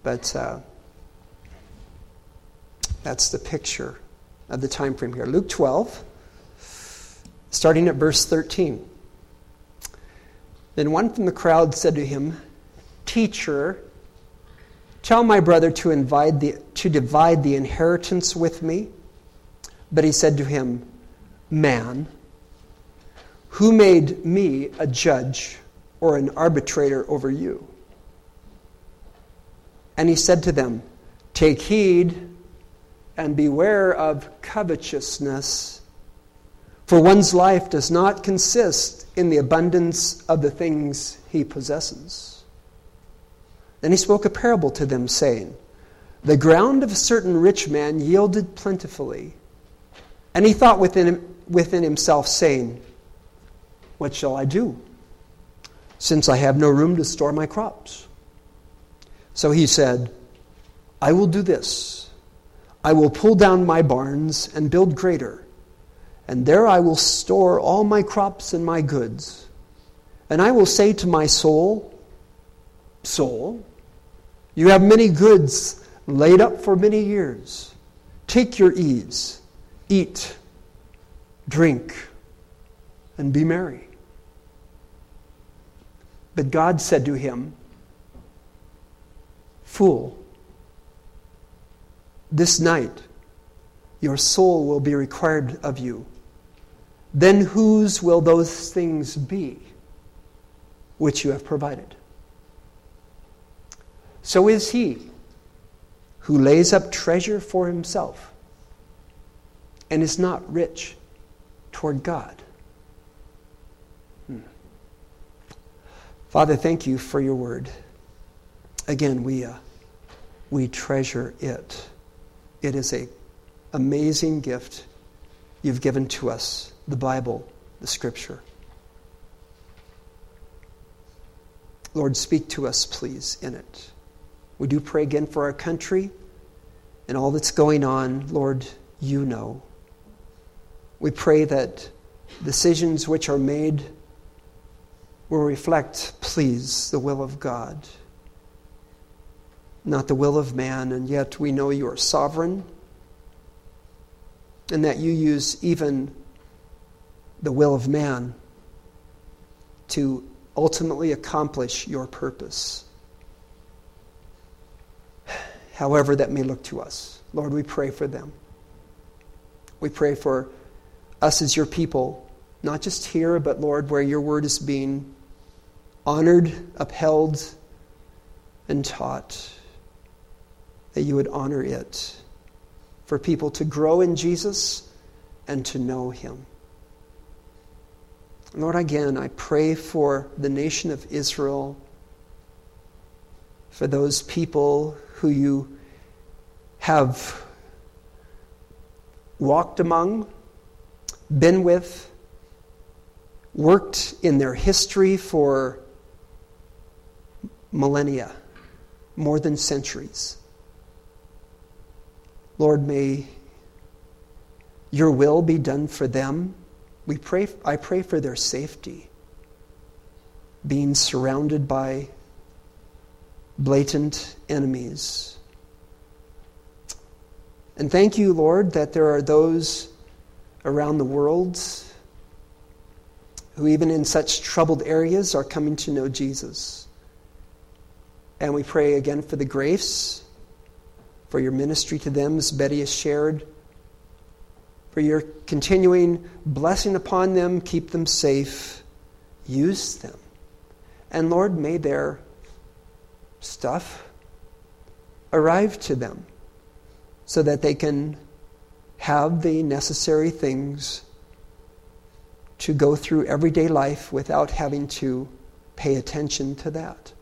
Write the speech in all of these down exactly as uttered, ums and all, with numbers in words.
But uh, that's the picture of the time frame here. Luke twelve, starting at verse thirteen. Then one from the crowd said to him, "Teacher, tell my brother to invite the to divide the inheritance with me." But he said to him, "Man, who made me a judge or an arbitrator over you?" And he said to them, "Take heed and beware of covetousness, for one's life does not consist in the abundance of the things he possesses." Then he spoke a parable to them, saying, "The ground of a certain rich man yielded plentifully. And he thought within, within himself, saying, 'What shall I do, since I have no room to store my crops?' So he said, 'I will do this. I will pull down my barns and build greater, and there I will store all my crops and my goods. And I will say to my soul, Soul, you have many goods laid up for many years. Take your ease, eat, drink, and be merry.' But God said to him, 'Fool, this night your soul will be required of you. Then whose will those things be which you have provided?' So is he who lays up treasure for himself and is not rich toward God." Hmm. Father, thank you for your word. Again, we uh, we treasure it. It is an amazing gift you've given to us, the Bible, the Scripture. Lord, speak to us, please, in it. We do pray again for our country and all that's going on. Lord, you know. We pray that decisions which are made will reflect, please, the will of God, not the will of man. And yet we know you are sovereign and that you use even the will of man to ultimately accomplish your purpose, however that may look to us. Lord, we pray for them. We pray for us as your people, not just here, but Lord, where your word is being honored, upheld, and taught, that you would honor it for people to grow in Jesus and to know him. Lord, again, I pray for the nation of Israel, for those people who you have walked among, been with, worked in their history for millennia, more than centuries. Lord, may your will be done for them. We pray. I pray for their safety, being surrounded by blatant enemies. And thank you, Lord, that there are those around the world who even in such troubled areas are coming to know Jesus. And we pray again for the grace, for your ministry to them, as Betty has shared, for your continuing blessing upon them, keep them safe, use them. And Lord, may their stuff arrive to them so that they can have the necessary things to go through everyday life without having to pay attention to that.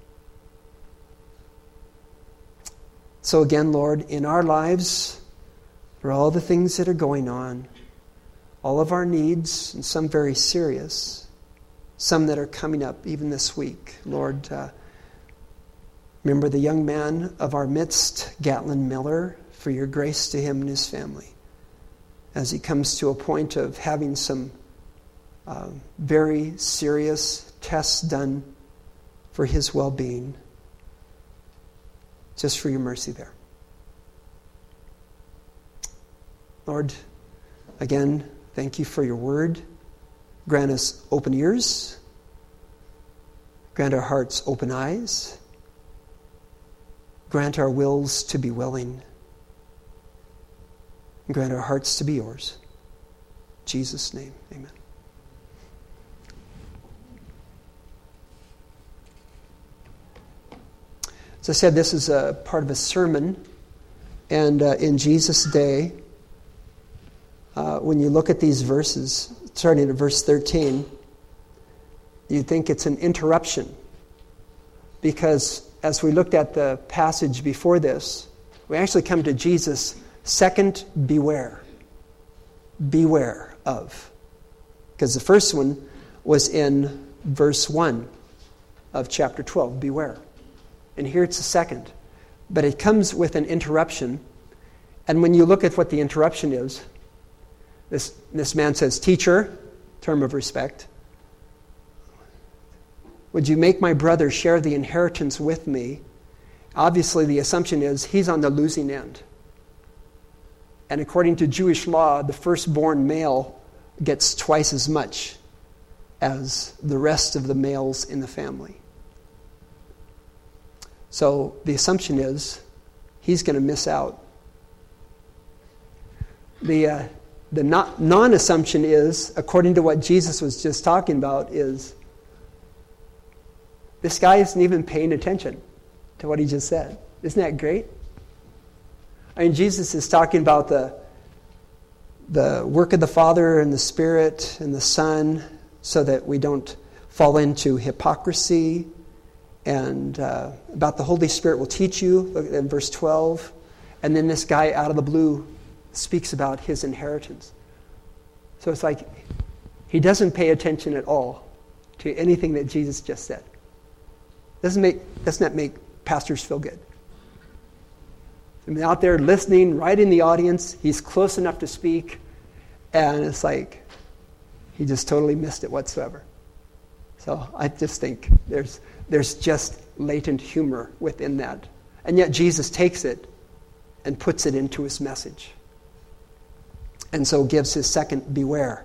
So again, Lord, in our lives, for all the things that are going on, all of our needs, and some very serious, some that are coming up even this week. Lord, uh, remember the young man of our midst, Gatlin Miller, for your grace to him and his family, as he comes to a point of having some uh, very serious tests done for his well-being. just for your mercy there. Lord, again, thank you for your word. Grant us open ears. Grant our hearts open eyes. Grant our wills to be willing. And grant our hearts to be yours. In Jesus' name, amen. As I said, this is a part of a sermon. And uh, in Jesus' day, uh, when you look at these verses, starting at verse thirteen, you think it's an interruption. Because as we looked at the passage before this, we actually come to Jesus' second beware. Beware of. Because the first one was in verse one of chapter twelve, beware. And here it's the second. But it comes with an interruption. And when you look at what the interruption is, this, this man says, "Teacher," term of respect, "would you make my brother share the inheritance with me?" Obviously, the assumption is he's on the losing end. And according to Jewish law, the firstborn male gets twice as much as the rest of the males in the family. So the assumption is he's going to miss out. The uh, the not, non-assumption is, according to what Jesus was just talking about, is this guy isn't even paying attention to what he just said. Isn't that great? I mean, Jesus is talking about the, the work of the Father and the Spirit and the Son so that we don't fall into hypocrisy. And uh, about the Holy Spirit will teach you, look at in verse twelve. And then this guy out of the blue speaks about his inheritance. So it's like he doesn't pay attention at all to anything that Jesus just said. Doesn't make doesn't that make pastors feel good? I mean, out there listening, right in the audience, he's close enough to speak, and it's like he just totally missed it whatsoever. So I just think there's there's just latent humor within that. And yet Jesus takes it and puts it into his message. And so gives his second beware.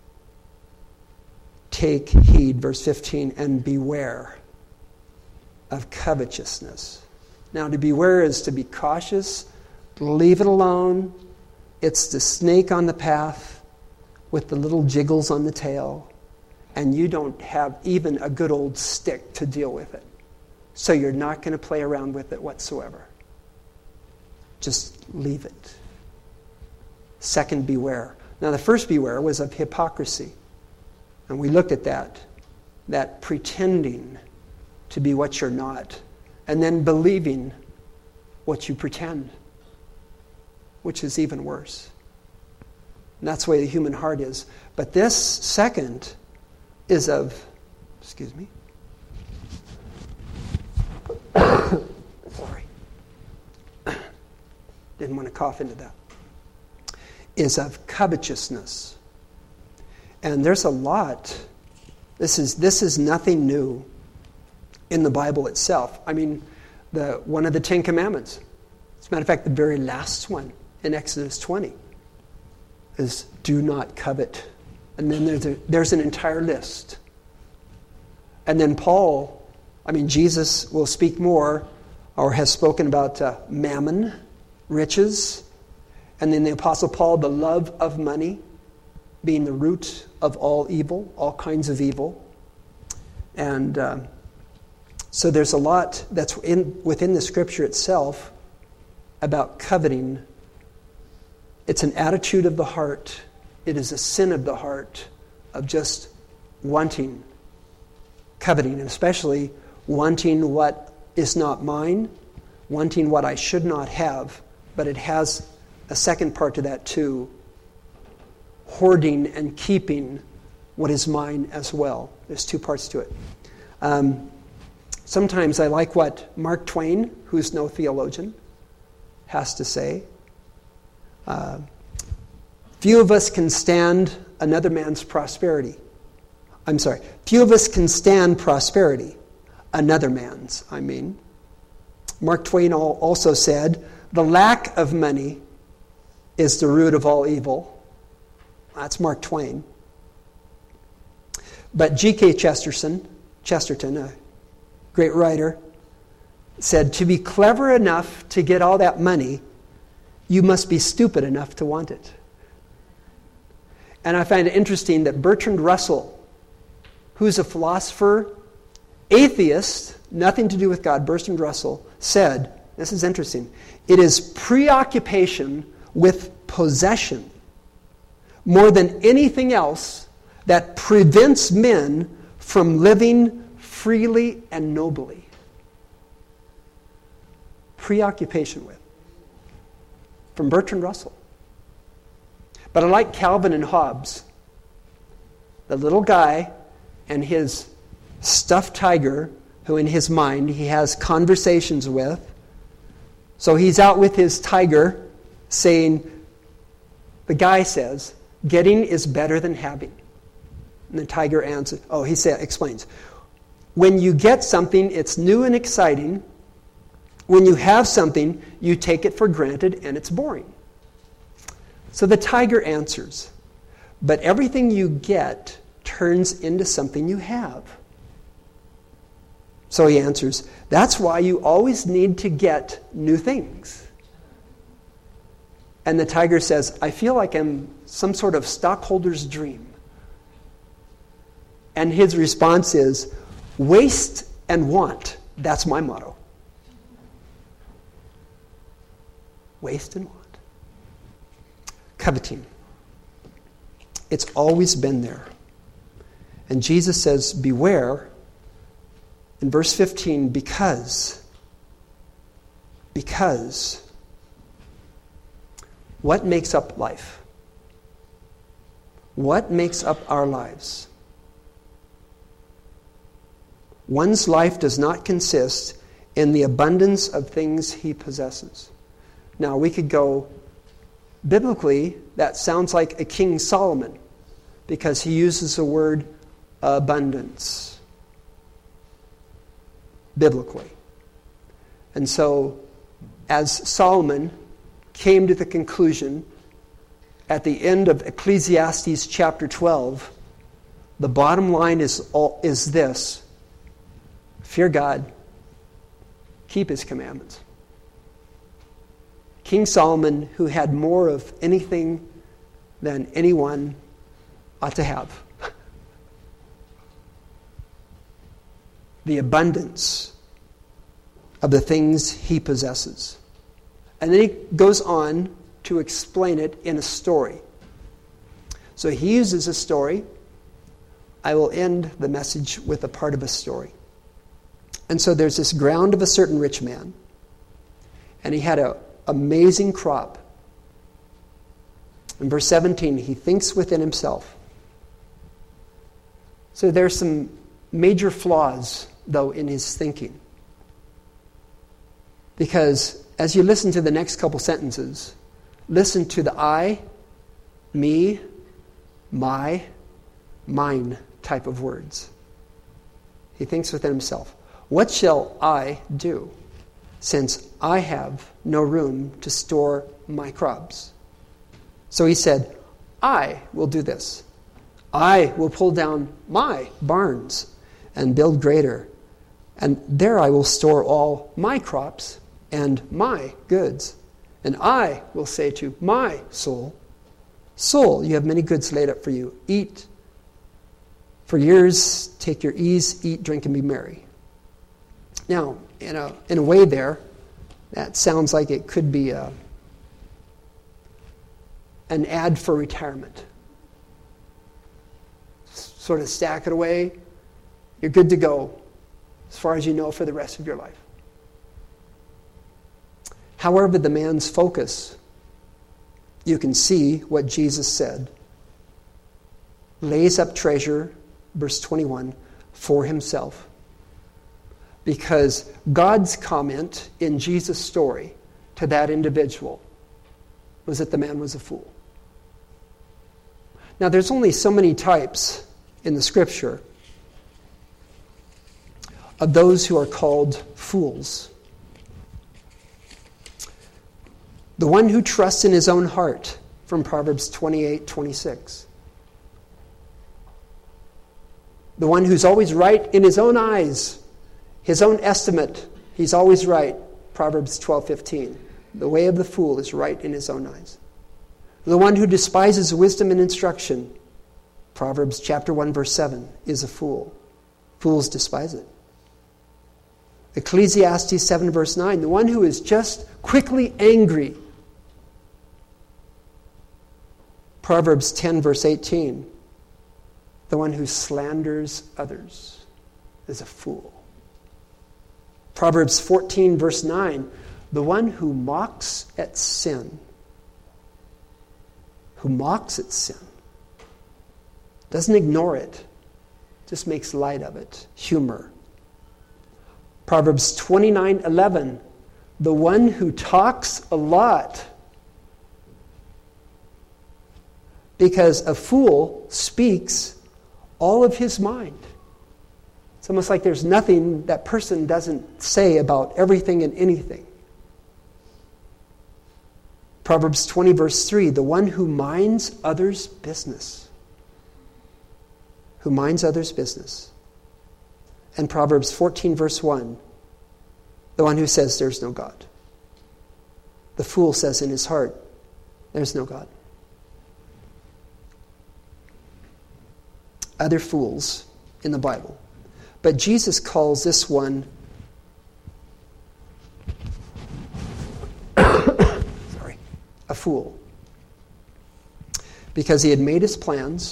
Take heed, verse fifteen, and beware of covetousness. Now, to beware is to be cautious, leave it alone. It's the snake on the path with the little jiggles on the tail, and you don't have even a good old stick to deal with it. So you're not going to play around with it whatsoever. Just leave it. Second, beware. Now, the first beware was of hypocrisy. And we looked at that. That pretending to be what you're not. And then believing what you pretend. Which is even worse. And that's the way the human heart is. But this second is of, excuse me. Sorry. Didn't want to cough into that. Is of covetousness. And there's a lot. This is this is nothing new in the Bible itself. I mean, the one of the Ten Commandments. As a matter of fact, the very last one in Exodus twenty is do not covet. And then there's a, there's an entire list. And then Paul, I mean, Jesus will speak more or has spoken about uh, mammon, riches. And then the Apostle Paul, the love of money being the root of all evil, all kinds of evil. And uh, so there's a lot that's in within the Scripture itself about coveting. It's an attitude of the heart. It is a sin of the heart of just wanting, coveting, and especially wanting what is not mine, wanting what I should not have, but it has a second part to that too, hoarding and keeping what is mine as well. There's two parts to it. Um, sometimes I like what Mark Twain, who's no theologian, has to say. Uh, few of us can stand another man's prosperity. I'm sorry. Few of us can stand prosperity. Another man's, I mean. Mark Twain also said, the lack of money is the root of all evil. That's Mark Twain. But G K Chesterton, Chesterton, a great writer, said, to be clever enough to get all that money, you must be stupid enough to want it. And I find it interesting that Bertrand Russell, who's a philosopher, atheist, nothing to do with God, Bertrand Russell, said, this is interesting, it is preoccupation with possession more than anything else that prevents men from living freely and nobly. Preoccupation with. From Bertrand Russell. But I like Calvin and Hobbes. The little guy and his stuffed tiger, who in his mind he has conversations with. So he's out with his tiger saying, the guy says, getting is better than having. And the tiger answers, oh, he say, explains, when you get something, it's new and exciting. When you have something, you take it for granted and it's boring. So the tiger answers, but everything you get turns into something you have. So he answers, that's why you always need to get new things. And the tiger says, I feel like I'm some sort of stockholder's dream. And his response is, waste and want. That's my motto. Waste and want. Coveting. It's always been there. And Jesus says, beware, in verse fifteen, because, because, what makes up life? What makes up our lives? One's life does not consist in the abundance of things he possesses. Now, we could go, biblically, that sounds like a King Solomon, because he uses the word abundance, biblically. And so, as Solomon came to the conclusion at the end of Ecclesiastes chapter twelve, the bottom line is, all, is this: fear God, keep his commandments. King Solomon, who had more of anything than anyone ought to have. The abundance of the things he possesses. And then he goes on to explain it in a story. So he uses a story. I will end the message with a part of a story. And so there's this ground of a certain rich man. And he had an amazing crop. In verse seventeen, he thinks within himself. So there's some major flaws, though, in his thinking. Because as you listen to the next couple sentences, listen to the I, me, my, mine type of words. He thinks within himself, what shall I do, since I have no room to store my crops? So he said, I will do this. I will pull down my barns and build greater, and there I will store all my crops and my goods. And I will say to my soul, soul, you have many goods laid up for you. Eat. For years, take your ease, eat, drink, and be merry. Now, in a, in a way there, that sounds like it could be a, an ad for retirement. Sort of stack it away. You're good to go, as far as you know, for the rest of your life. However, the man's focus, you can see what Jesus said. Lays up treasure, verse twenty-one, for himself. Because God's comment in Jesus' story to that individual was that the man was a fool. Now, there's only so many types in the Scripture of those who are called fools. The one who trusts in his own heart, from Proverbs twenty-eight twenty-six. The one who's always right in his own eyes, his own estimate, he's always right, Proverbs twelve fifteen. The way of the fool is right in his own eyes. The one who despises wisdom and instruction, Proverbs chapter one verse seven, is a fool. Fools despise it. Ecclesiastes seven verse nine, the one who is just quickly angry, Proverbs ten verse eighteen, the one who slanders others is a fool. Proverbs fourteen verse nine, the one who mocks at sin, who mocks at sin, doesn't ignore it, just makes light of it, humor. Proverbs twenty-nine eleven, the one who talks a lot, because a fool speaks all of his mind. It's almost like there's nothing that person doesn't say about everything and anything. Proverbs twenty verse three, the one who minds others' business. Who minds others' business. And Proverbs fourteen verse one, the one who says there's no God. The fool says in his heart, there's no God. Other fools in the Bible. But Jesus calls this one sorry, a fool. Because he had made his plans,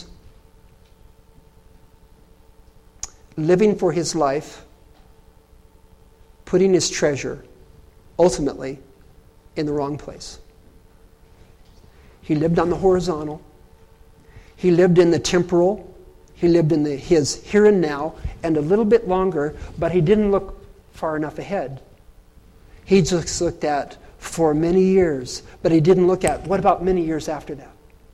living for his life, putting his treasure, ultimately, in the wrong place. He lived on the horizontal. He lived in the temporal. He lived in the, his here and now, and a little bit longer, but he didn't look far enough ahead. He just looked at for many years, but he didn't look at, what about many years after that?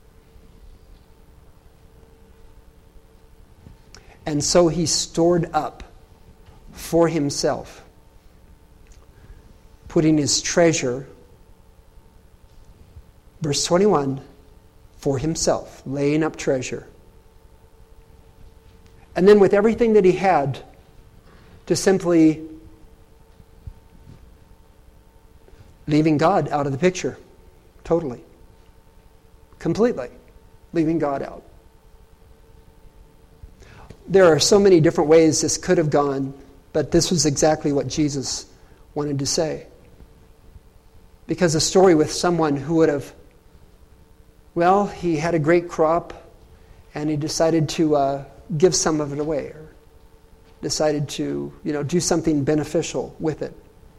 And so he stored up for himself, putting his treasure, verse twenty-one, for himself, laying up treasure. And then with everything that he had, to simply leaving God out of the picture. Totally. Completely. Leaving God out. There are so many different ways this could have gone, but this was exactly what Jesus wanted to say. Because a story with someone who would have, well, he had a great crop, and he decided to uh, give some of it away, or decided to, you know, do something beneficial with it.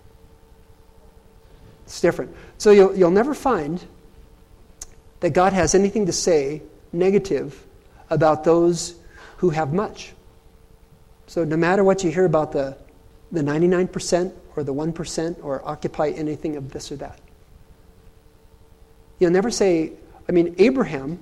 It's different. So you'll, you'll never find that God has anything to say negative about those who have much. So no matter what you hear about the, the ninety-nine percent or the one percent or occupy anything of this or that, you'll never say, I mean, Abraham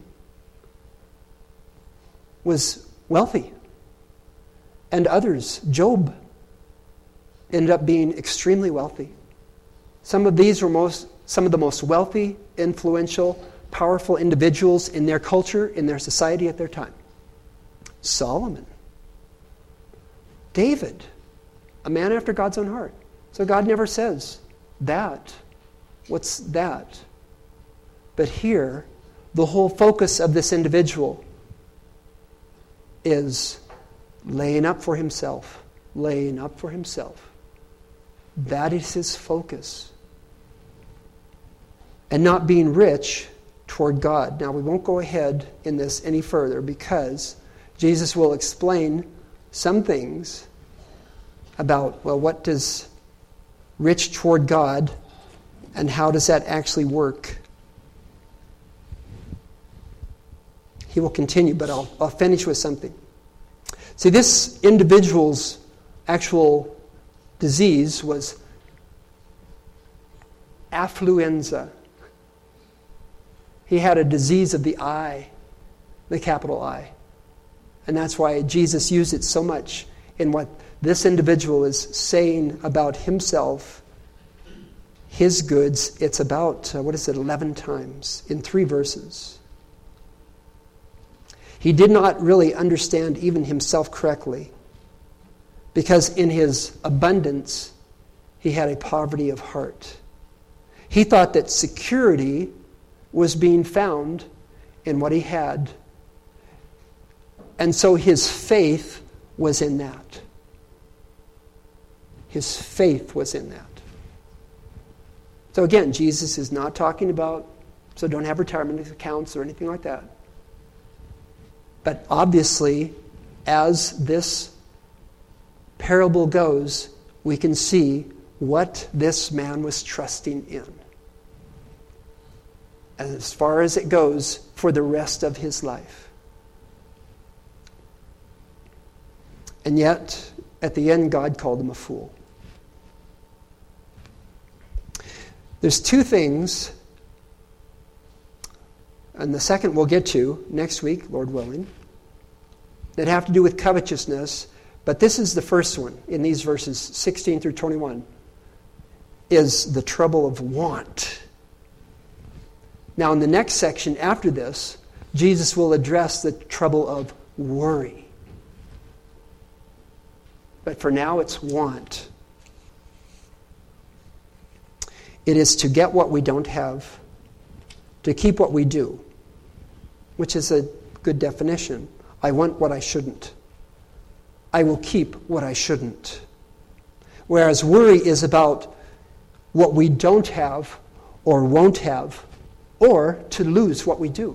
was wealthy. And others, Job, ended up being extremely wealthy. Some of these were most, some of the most wealthy, influential, powerful individuals in their culture, in their society at their time. Solomon. David, a man after God's own heart. So God never says, that. What's that? But here, the whole focus of this individual is laying up for himself. Laying up for himself. That is his focus. And not being rich toward God. Now, we won't go ahead in this any further because Jesus will explain some things about, well, what does rich toward God and how does that actually work? He will continue, but I'll, I'll finish with something. See, this individual's actual disease was affluenza. He had a disease of the eye, the capital I. And that's why Jesus used it so much in what this individual is saying about himself. his goods, it's about, uh, what is it, eleven times in three verses. He did not really understand even himself correctly, because in his abundance, he had a poverty of heart. He thought that security was being found in what he had. And so his faith was in that. His faith was in that. So again, Jesus is not talking about, so don't have retirement accounts or anything like that. But obviously, as this parable goes, we can see what this man was trusting in, as far as it goes for the rest of his life. And yet, at the end, God called him a fool. There's two things, and the second we'll get to next week, Lord willing, that have to do with covetousness, but this is the first one in these verses sixteen through twenty-one, is the trouble of want. Now in the next section after this, Jesus will address the trouble of worry. But for now it's want. It is to get what we don't have, to keep what we do, which is a good definition. I want what I shouldn't. I will keep what I shouldn't. Whereas worry is about what we don't have or won't have, or to lose what we do.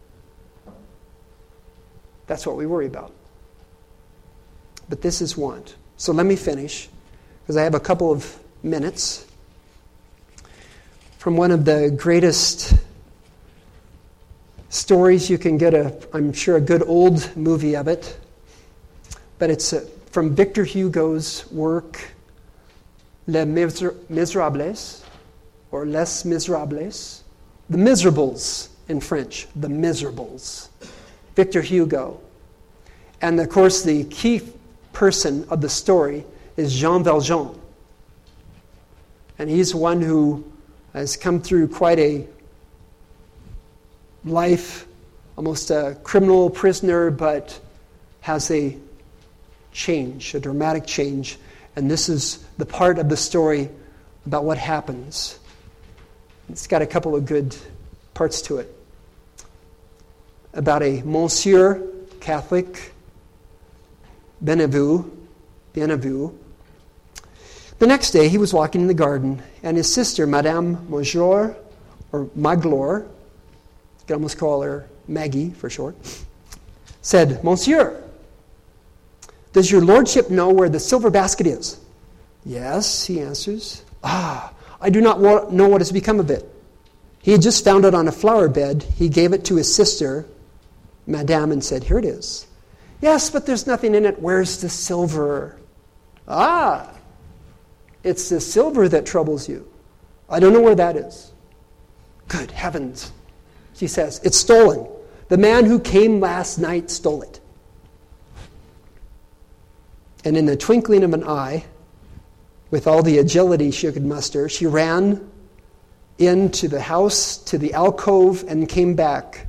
That's what we worry about. But this is want. So let me finish, because I have a couple of minutes, from one of the greatest stories. You can get a, I'm sure, a good old movie of it. But it's a, from Victor Hugo's work, Les Miserables, or Les Miserables, The Miserables in French, The Miserables. Victor Hugo. And of course, the key person of the story is Jean Valjean. And he's one who has come through quite a life, almost a criminal prisoner, but has a change, a dramatic change. And this is the part of the story about what happens. It's got a couple of good parts to it. About a Monsieur Catholic, Benevue, Benevue. The next day he was walking in the garden, and his sister, Madame Major, or Magloire, you can almost call her Maggie for short, said, "Monsieur, does your lordship know where the silver basket is?" "Yes," he answers. "Ah, I do not know what has become of it." He had just found it on a flower bed. He gave it to his sister, Madame, and said, "Here it is." "Yes, but there's nothing in it. Where's the silver?" "Ah, it's the silver that troubles you. I don't know where that is." "Good heavens," she says, "it's stolen. The man who came last night stole it." And in the twinkling of an eye, with all the agility she could muster, she ran into the house, to the alcove, and came back.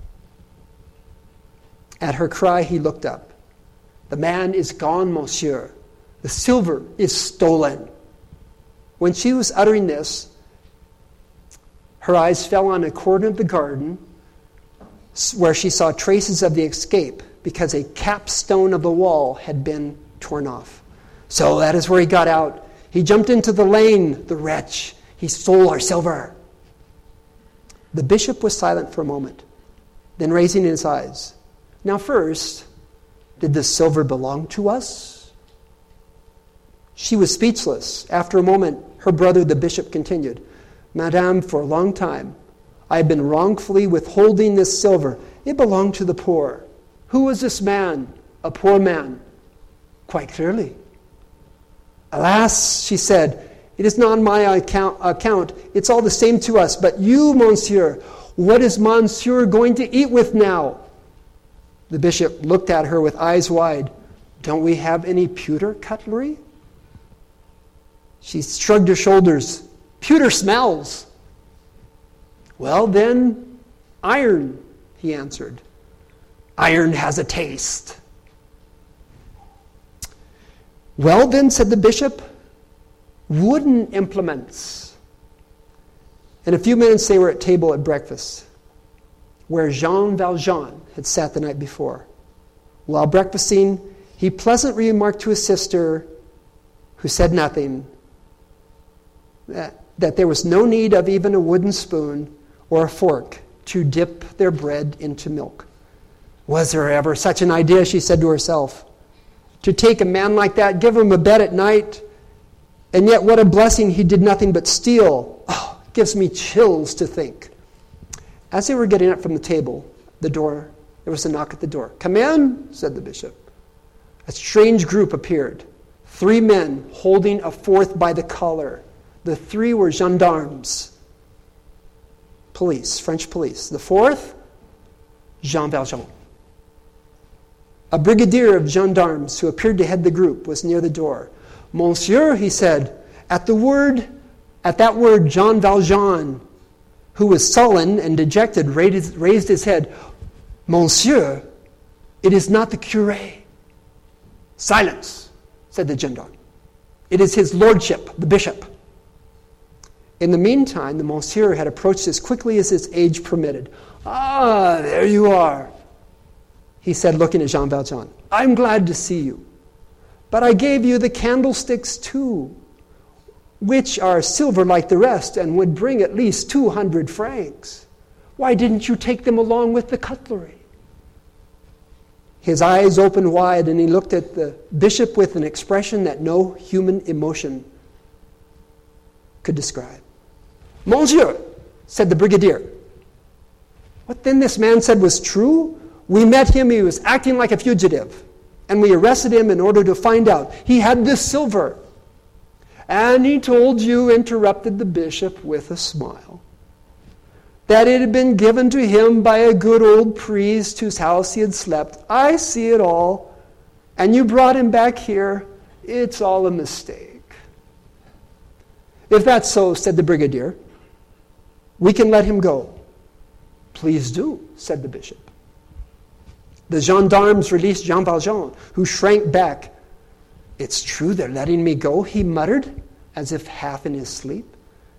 At her cry, he looked up. "The man is gone, monsieur. The silver is stolen." When she was uttering this, her eyes fell on a corner of the garden where she saw traces of the escape, because a capstone of the wall had been torn off. "So that is where he got out. He jumped into the lane, the wretch. He stole our silver." The bishop was silent for a moment, then raising his eyes, "Now first, did the silver belong to us?" She was speechless. After a moment, her brother, the bishop, continued, "Madame, for a long time, I have been wrongfully withholding this silver. It belonged to the poor. Who was this man? A poor man." "Quite clearly." "Alas," she said, "it is not on my account, account. It's all the same to us. But you, monsieur, what is monsieur going to eat with now?" The bishop looked at her with eyes wide. "Don't we have any pewter cutlery?" She shrugged her shoulders. Pewter smells. Well then, iron, he answered. Iron has a taste. Well then, said the bishop, wooden implements. In a few minutes they were at table at breakfast, where Jean Valjean had sat the night before. While breakfasting, he pleasantly remarked to his sister, who said nothing, that, that there was no need of even a wooden spoon or a fork to dip their bread into milk. Was there ever such an idea, she said to herself, to take a man like that, give him a bed at night, and yet what a blessing he did nothing but steal. Oh, it gives me chills to think. As they were getting up from the table, the door, there was a knock at the door. Come in, said the bishop. A strange group appeared. Three men holding a fourth by the collar. The three were gendarmes. Police, French police. The fourth, Jean Valjean. A brigadier of gendarmes who appeared to head the group was near the door. Monsieur, he said, at the word, at that word, Jean Valjean, who was sullen and dejected, raised, raised his head. Monsieur, it is not the curé. Silence, said the gendarme. It is his lordship, the bishop. In the meantime, the monsieur had approached as quickly as his age permitted. Ah, there you are, he said, looking at Jean Valjean. I'm glad to see you. But I gave you the candlesticks too, which are silver like the rest and would bring at least two hundred francs. Why didn't you take them along with the cutlery? His eyes opened wide and he looked at the bishop with an expression that no human emotion could describe. Monsieur, said the brigadier. What then this man said was true? We met him, he was acting like a fugitive, and we arrested him in order to find out. He had this silver. And he told you, interrupted the bishop with a smile, that it had been given to him by a good old priest whose house he had slept. I see it all. And you brought him back here. It's all a mistake. If that's so, said the brigadier, we can let him go. Please do, said the bishop. The gendarmes released Jean Valjean, who shrank back. It's true, they're letting me go, he muttered, as if half in his sleep.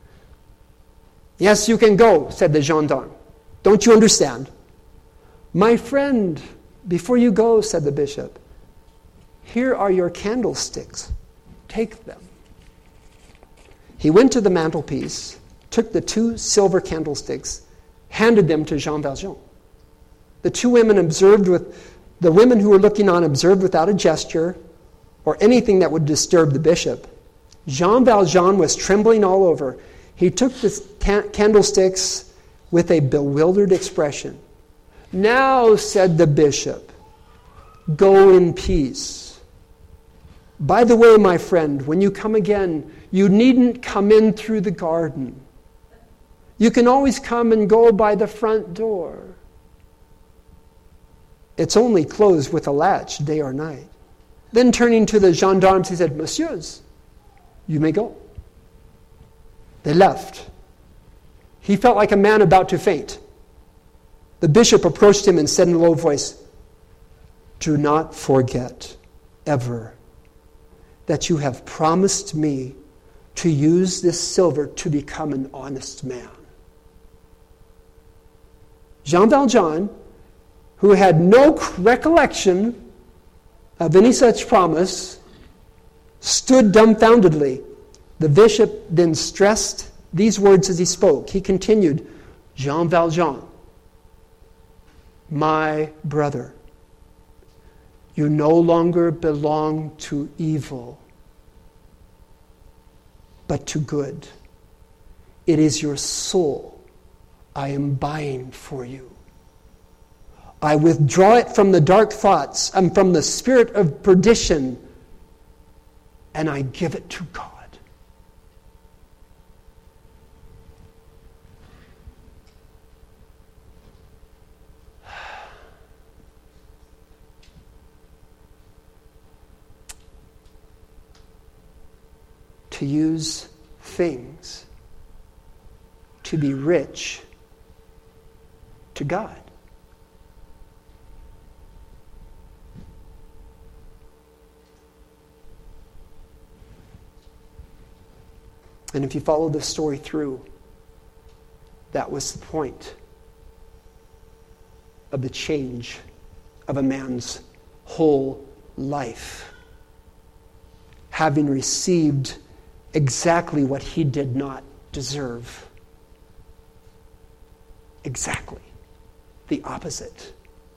Yes, you can go, said the gendarme. Don't you understand? My friend, before you go, said the bishop, here are your candlesticks. Take them. He went to the mantelpiece, took the two silver candlesticks, handed them to Jean Valjean. The two women observed with, the women who were looking on observed without a gesture or anything that would disturb the bishop. Jean Valjean was trembling all over. He took the ta- candlesticks with a bewildered expression. Now, said the bishop, go in peace. By the way, my friend, when you come again, you needn't come in through the garden. You can always come and go by the front door. It's only closed with a latch day or night. Then turning to the gendarmes, he said, Messieurs, you may go. They left. He felt like a man about to faint. The bishop approached him and said in a low voice, do not forget, ever, that you have promised me to use this silver to become an honest man. Jean Valjean, who had no recollection of any such promise, stood dumbfoundedly. The bishop then stressed these words as he spoke. He continued, Jean Valjean, my brother, you no longer belong to evil, but to good. It is your soul I am buying for you. I withdraw it from the dark thoughts and from the spirit of perdition, and I give it to God. To use things to be rich to God. And if you follow the story through, that was the point of the change of a man's whole life. Having received exactly what he did not deserve. Exactly the opposite.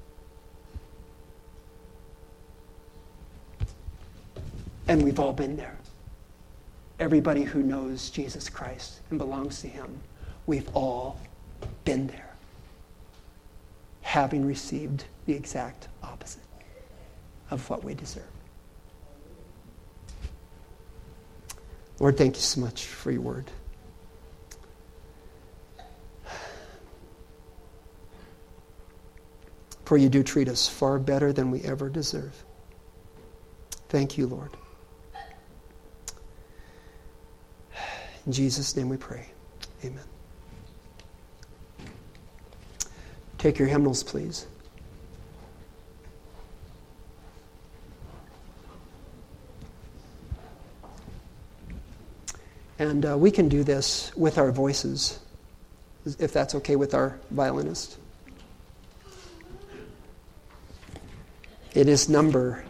And we've all been there. Everybody who knows Jesus Christ and belongs to him, we've all been there, having received the exact opposite of what we deserve. Lord, thank you so much for your word. For you do treat us far better than we ever deserve. Thank you, Lord. In Jesus' name we pray. Amen. Take your hymnals, please. And uh, we can do this with our voices, if that's okay with our violinist. It is number,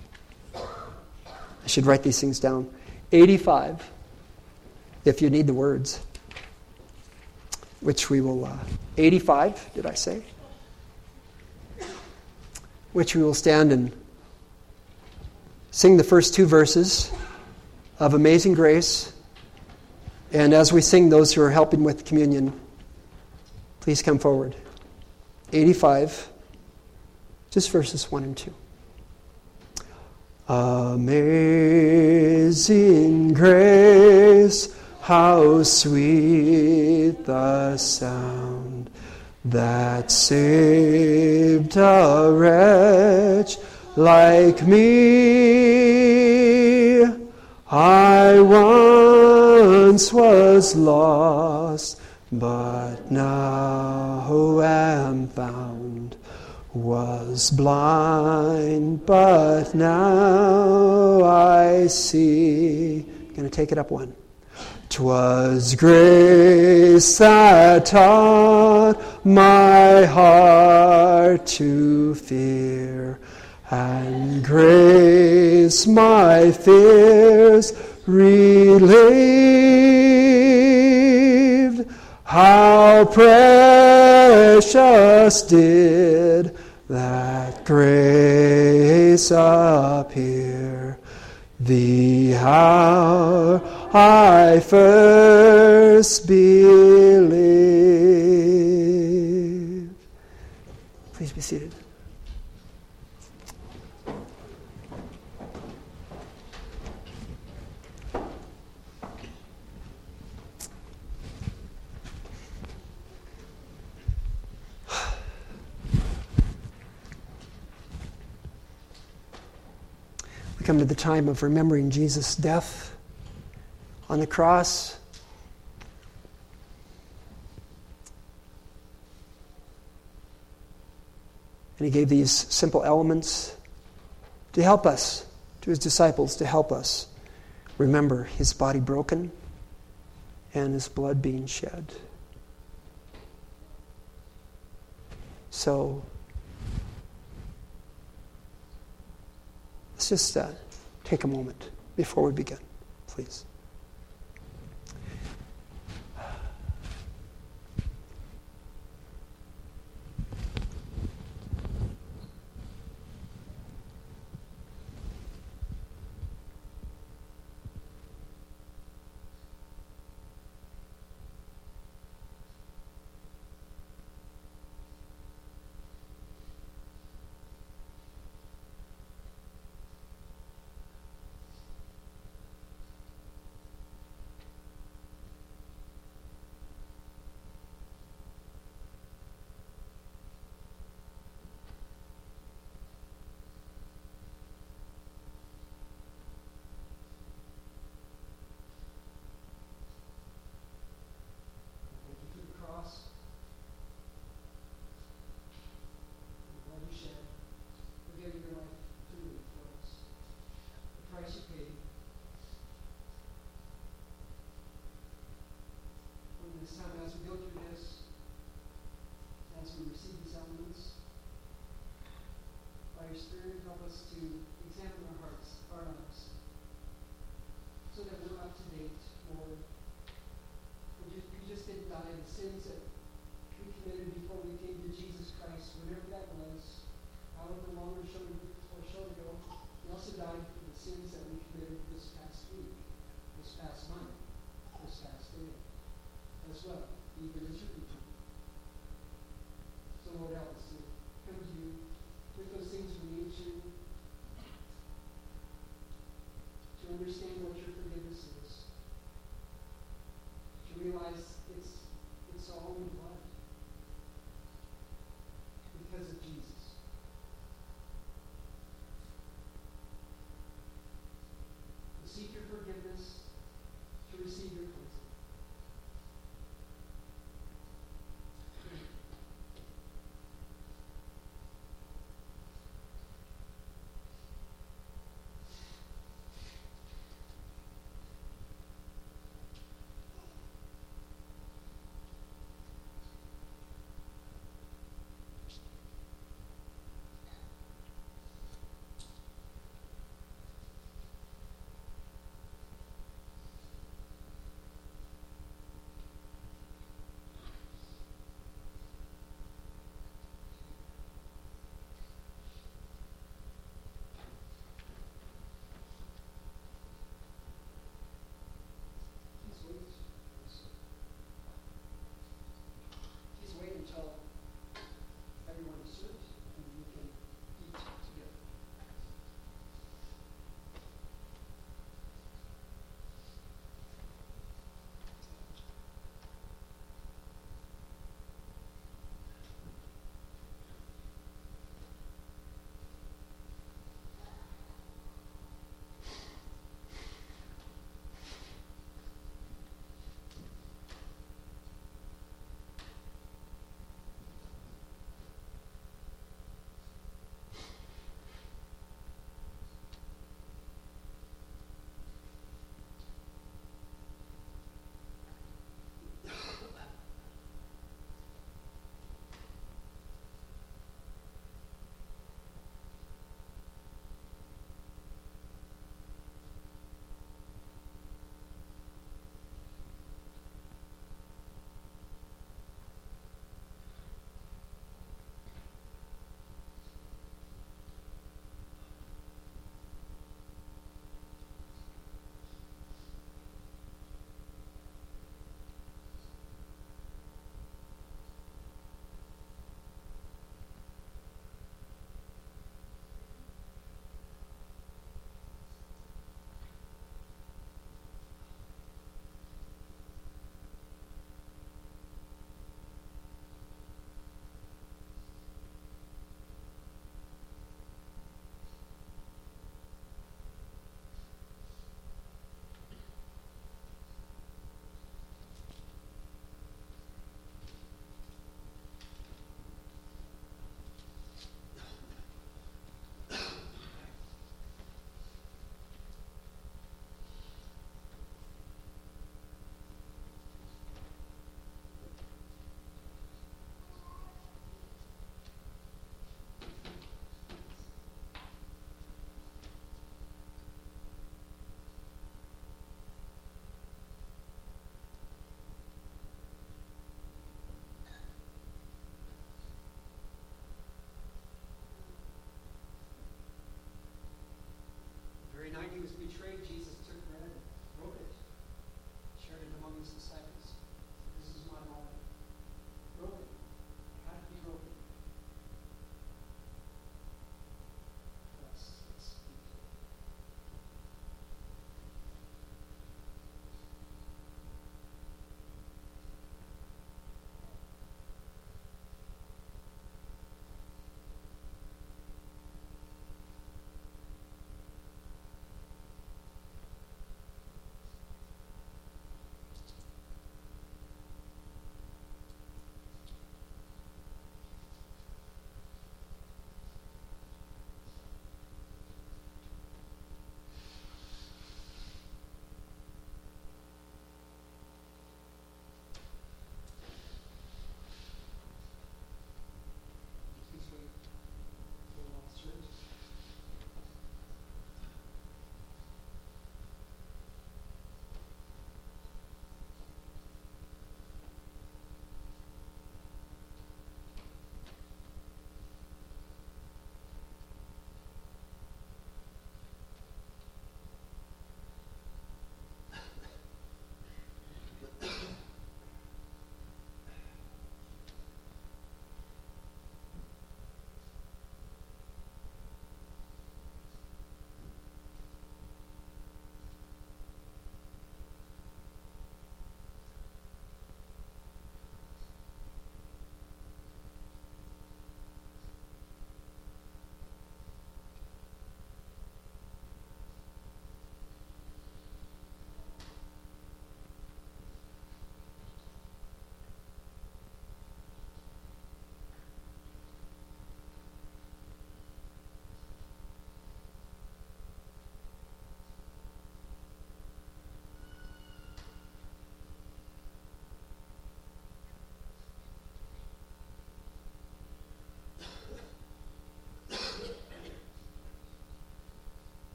I should write these things down, eighty-five, if you need the words, which we will, uh, eighty-five, did I say? Which we will stand and sing the first two verses of Amazing Grace. And as we sing, those who are helping with communion, please come forward. eighty-five, just verses one and two. Amazing grace, how sweet the sound that saved a wretch like me. I once was lost, but now am found. Was blind, but now I see. Going to take it up one. 'Twas grace that taught my heart to fear, and grace my fears relieved. How precious did that grace appear, the hour I first believed. Please be seated. We come to the time of remembering Jesus' death on the cross. And he gave these simple elements to help us, to his disciples, to help us remember his body broken and his blood being shed. So, let's just uh, take a moment before we begin, please. this time, as we go through this, as we receive these elements, by your Spirit, help us to examine our hearts, our lives, so that we're up to date, Lord. You just didn't die. The sins that we committed before we came to Jesus Christ, whatever that was, however long or short or short ago, He also died for the sins that we committed this past week, this past month, this past day, as well, even as your people. So Lord, help us to come to you with those things we need to, to understand what your forgiveness is, to realize it's it's all in blood because of Jesus. To seek your forgiveness, to receive your cleansing.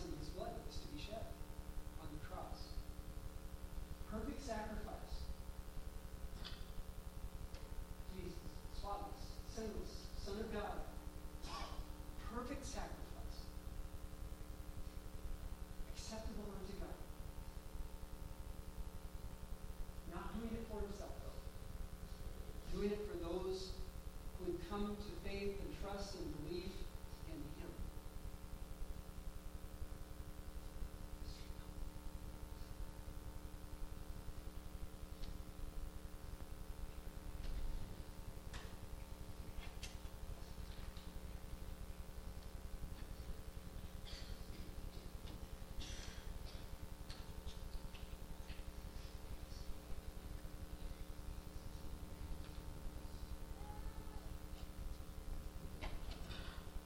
in his blood.